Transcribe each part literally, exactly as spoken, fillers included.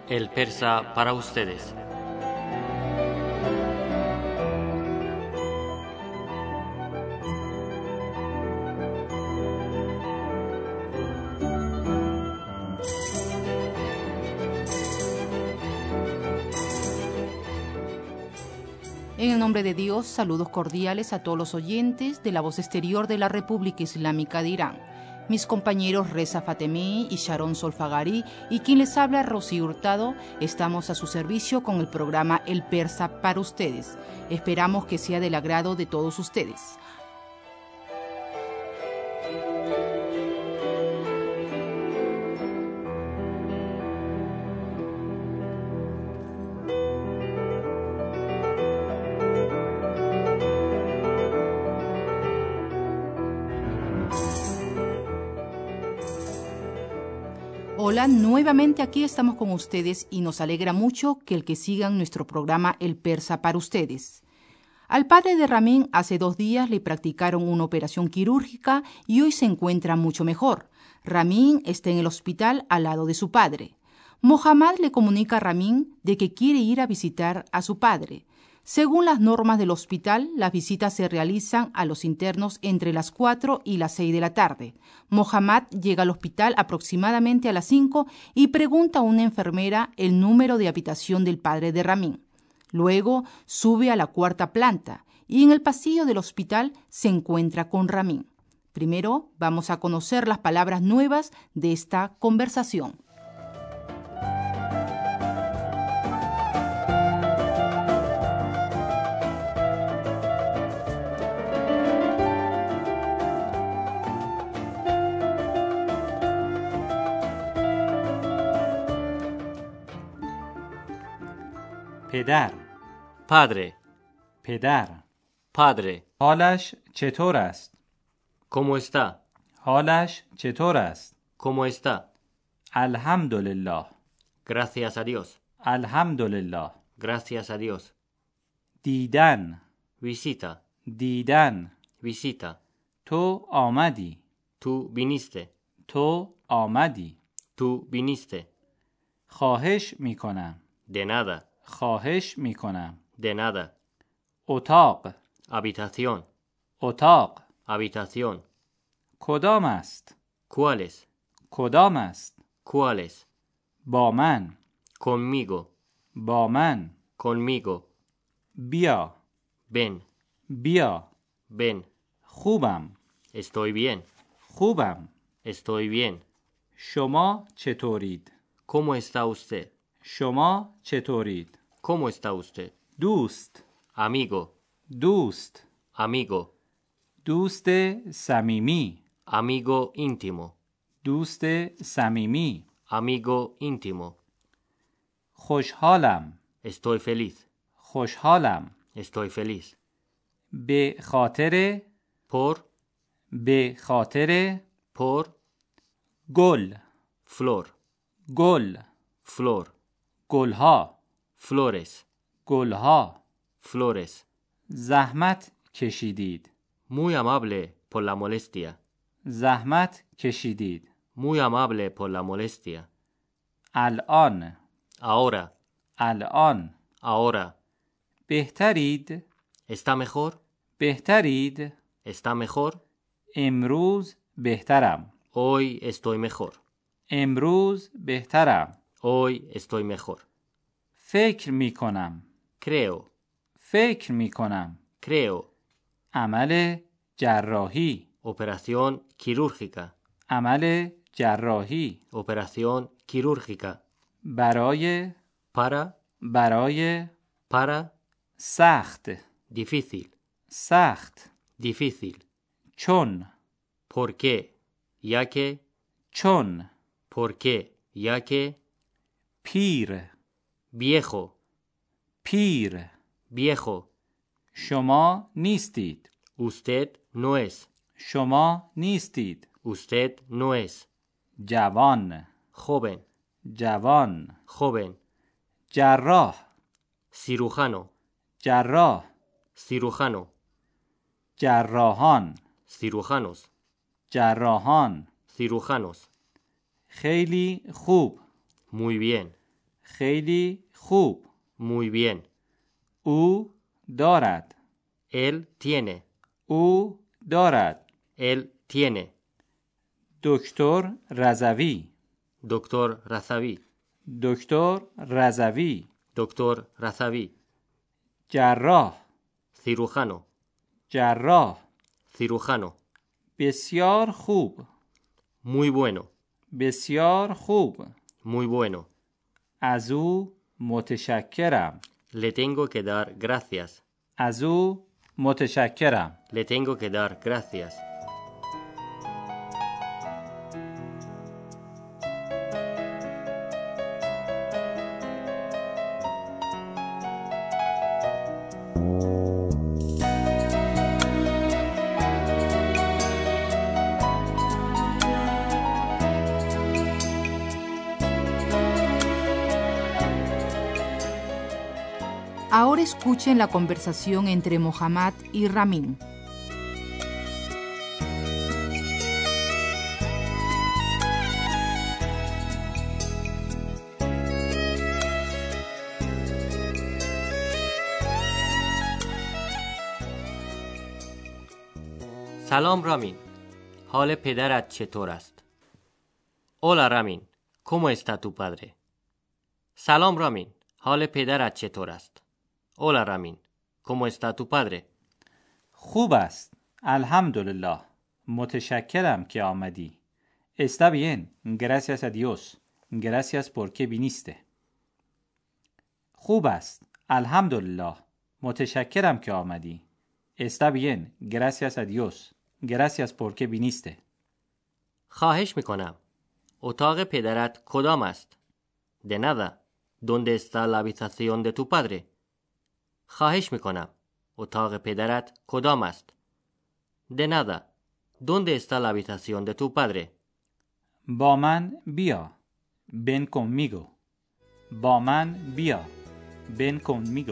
El persa para ustedes. En el nombre de Dios, saludos cordiales a todos los oyentes de la voz exterior de la República Islámica de Irán. Mis compañeros Reza Fatemí y Sharon Solfagari y quien les habla, Rocío Hurtado, estamos a su servicio con el programa El Persa para ustedes. Esperamos que sea del agrado de todos ustedes. Hola, nuevamente aquí estamos con ustedes y nos alegra mucho que el que sigan nuestro programa El Persa para ustedes. Al padre de Ramin hace dos días le practicaron una operación quirúrgica y hoy se encuentra mucho mejor. Ramin está en el hospital al lado de su padre. Mohammad le comunica a Ramin de que quiere ir a visitar a su padre. Según las normas del hospital, las visitas se realizan a los internos entre las cuatro y las seis de la tarde. Mohammad llega al hospital aproximadamente a las cinco y pregunta a una enfermera el número de habitación del padre de Ramin. Luego sube a la cuarta planta y en el pasillo del hospital se encuentra con Ramin. Primero vamos a conocer las palabras nuevas de esta conversación. پدر Padre, پدر padre, حالش چطور است؟ ¿cómo está? حالش چطور است؟ ¿Cómo está? الحمدلله Gracias a Dios. الحمدلله Gracias a Dios. دیدن Visita, دیدن visita. تو آمدی Tú viniste, تو آمدی tú viniste. خواهش میکنم De nada, خواهش میکنم de nada. اتاق Habitación, اتاق habitación. کدام است؟ ¿Cuáles? کدام است؟ ¿Cuáles? با من Conmigo, با من conmigo. بیا Ven, بیا ven. خوبم Estoy bien, خوبم estoy bien. شما چطورید؟ ¿Cómo está usted? شما چطورید؟ ¿Cómo está usted? دوست Amigo, دوست amigo, دوست صمیمی amigo íntimo, دوست صمیمی amigo íntimo. خوشحالم Estoy feliz, خوشحالم estoy feliz. به خاطر Por, به خاطر por, گل flor, گل flor, گلها flores, گلها flores. زحمت کشیدید Muy amable por la molestia, زحمت کشیدید muy amable por la molestia. الان Ahora, الان ahora. بهترید ¿Está mejor? بهترید ¿Está mejor? امروز بهترم Hoy estoy mejor. امروز بهترم Hoy estoy mejor. فکر می کنم Creo, فکر می کنم creo. عمل جراحی Operación quirúrgica, عمل جراحی operación quirúrgica. برای Para, برای para, سخت difícil, سخت difícil. چون ¿Por qué? Ya que, چون ¿por qué? Ya que, پیر viejo, پیر viejo. شما نیستید Usted no es, شما نیستید usted no es. جوان Joven, جوان joven. جراح Cirujano, جراح cirujano, جراحان cirujanos, جراحان cirujanos. خیلی خوب Muy bien, خیلی خوب. Muy bien. او دارد. Él tiene. او دارد. Él tiene. دکتر رضوی. Doctor Razavi. دکتر رضوی. Doctor Razavi. جراح. Cirujano. جراح. Cirujano. بسیار خوب. Muy bueno. بسیار خوب. Muy bueno. از او متشکرم. Le tengo que dar gracias. از او متشکرم. Le tengo que dar gracias. Ahora escuchen la conversación entre Mohammad y Ramin. سلام رامین. حال پدرت چطور است؟ Hola رامین. ¿Cómo está tu padre? سلام رامین. حال پدرت چطور است؟ Hola رامین. ¿Cómo está tu padre? خوب است. الحمدلله. متشکرم که آمدی. Está bien. Gracias a Dios. Gracias porque viniste. خوب است. الحمدلله. متشکرم که آمدی. Está bien. Gracias a Dios. Gracias porque viniste. خواهش میکنم. اتاق پدرت کدام است؟ De nada. ¿Dónde está la habitación de tu padre? خواهش میکنم. اتاق پدرت کدام است؟ De nada. ¿Dónde está la habitación de tu padre? با من بیا. Ven conmigo. با من بیا. Ven conmigo.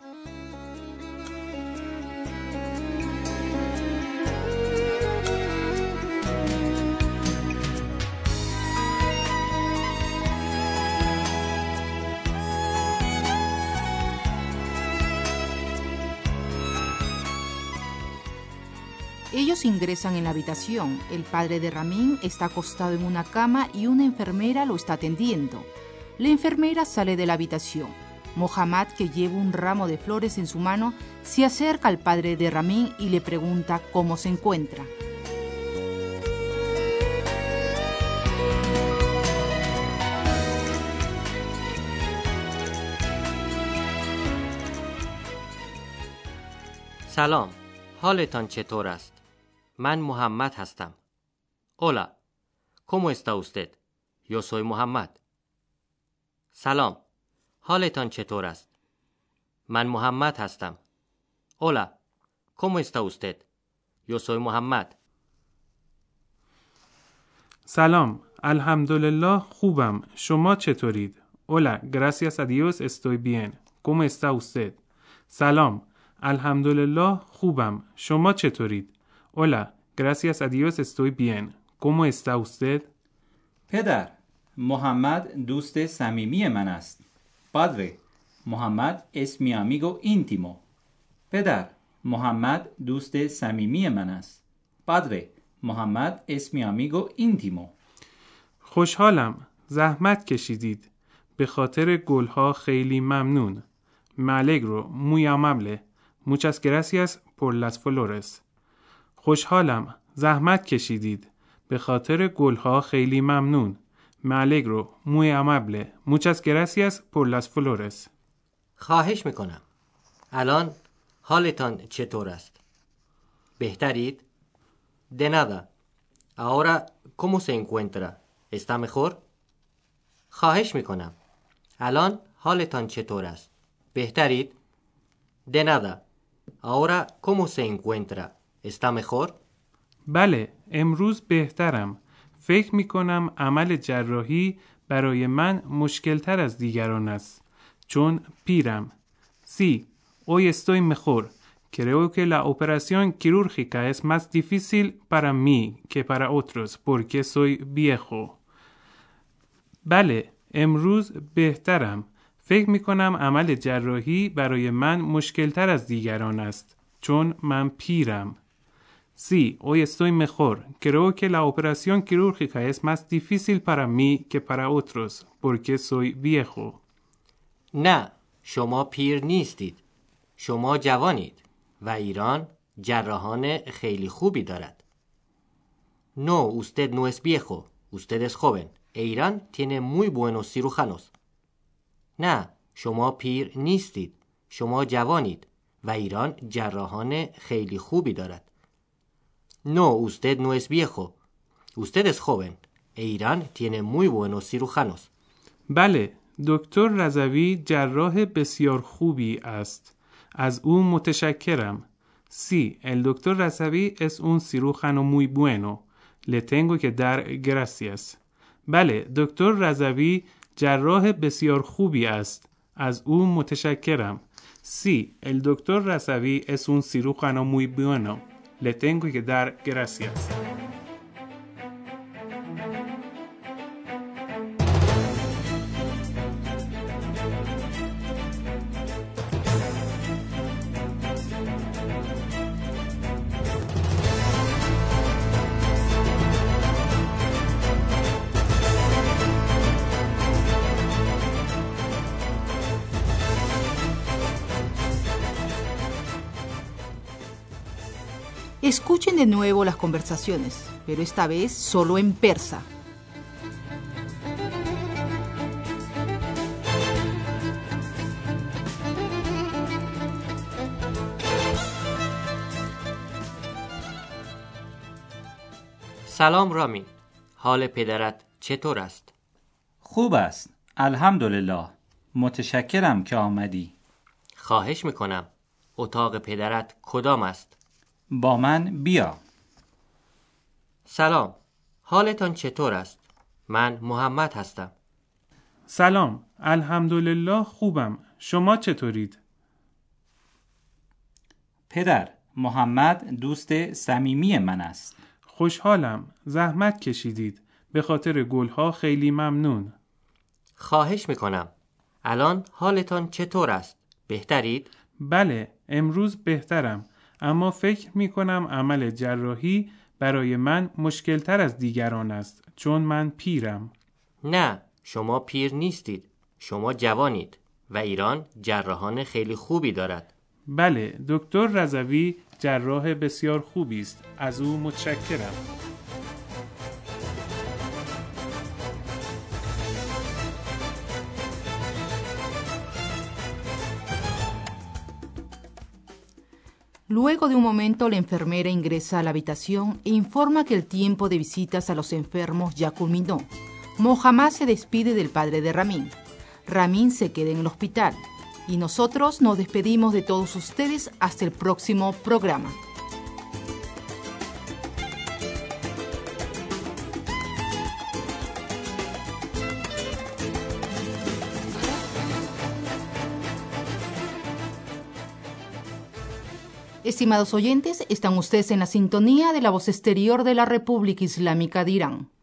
Ellos ingresan en la habitación. El padre de Ramin está acostado en una cama y una enfermera lo está atendiendo. La enfermera sale de la habitación. Mohammad, que lleva un ramo de flores en su mano, se acerca al padre de Ramin y le pregunta cómo se encuentra. سلام. حالتان چطور است؟ من محمد هستم. Hola. ¿Cómo está usted? Yo soy Muhammad. سلام. حالتان چطور است؟ من محمد هستم. Hola. ¿Cómo está usted? Yo soy Muhammad. سلام. الحمدلله خوبم. شما چطورید؟ Hola. Gracias a Dios estoy bien. ¿Cómo está usted? سلام. الحمدلله خوبم. شما چطورید؟ Hola. Gracias a Dios estoy bien. ¿Cómo está usted? پدر، محمد دوست صمیمی من است. Padre, محمد es mi amigo íntimo. پدر، محمد دوست صمیمی من است. Padre, محمد es mi amigo íntimo. خوشحالم. زحمت کشیدید. به خاطر گلها خیلی ممنون. Me alegro. Muy amable. Muchas gracias por las flores. خوشحالم. زحمت کشیدید. به خاطر گلها خیلی ممنون. Me alegro. Muy amable. Muchas gracias por las flores. خواهش میکنم. الان حالتان چطور است؟ بهترید؟ De nada. Ahora, ¿cómo se encuentra? ¿Está mejor? خواهش میکنم. الان حالتان چطور است؟ بهترید؟ De nada. Ahora, ¿cómo se encuentra? ¿Está mejor? بله، امروز بهترم. فکر می کنم عمل جراحی برای من مشکلتر از دیگران است. چون پیرم. Sí, hoy estoy mejor. Creo que la operación quirúrgica es más difícil para mí que para otros porque soy viejo. بله، امروز بهترم. فکر می کنم عمل جراحی برای من مشکلتر از دیگران است چون من پیرم. Sí, hoy estoy mejor. Creo que la operación quirúrgica es más difícil para mí que para otros, porque soy viejo. نه، شما پیر نیستید. شما جوانید و ایران جراحان خیلی خوبی دارد. No, usted no es viejo. Usted es joven. Irán tiene muy buenos cirujanos. نه، شما پیر نیستید. شما جوانید و ایران جراحان خیلی خوبی دارد. No, usted no es viejo. Usted es joven. Irán tiene muy buenos cirujanos. بله، دکتر رضوی جراح بسیار خوبی است. از او متشکرم. Sí, el doctor Razavi es un cirujano muy bueno. Le tengo que dar gracias. بله، دکتر رضوی جراح بسیار خوبی است. از او متشکرم. Sí, el doctor Razavi es un cirujano muy bueno. Le tengo que dar gracias. Escuchen de nuevo las conversaciones, pero esta vez solo en persa. سلام رامین. حال پدرت چطور است؟ خوب است. الحمدلله. متشکرم که آمدی. خواهش میکنم. اتاق پدرت کدام است؟ با من بیا. سلام. حالتان چطور است؟ من محمد هستم. سلام. الحمدلله خوبم. شما چطورید؟ پدر، محمد دوست صمیمی من است. خوشحالم. زحمت کشیدید. به خاطر گلها خیلی ممنون. خواهش میکنم. الان حالتان چطور است؟ بهترید؟ بله، امروز بهترم. اما فکر می کنم عمل جراحی برای من مشکلتر از دیگران است چون من پیرم. نه، شما پیر نیستید. شما جوانید و ایران جراحان خیلی خوبی دارد. بله، دکتر رضوی جراح بسیار خوبی است. از او متشکرم. Luego de un momento, la enfermera ingresa a la habitación e informa que el tiempo de visitas a los enfermos ya culminó. Mohammad se despide del padre de Ramin. Ramin se queda en el hospital. Y nosotros nos despedimos de todos ustedes hasta el próximo programa. Estimados oyentes, están ustedes en la sintonía de la voz exterior de la República Islámica de Irán.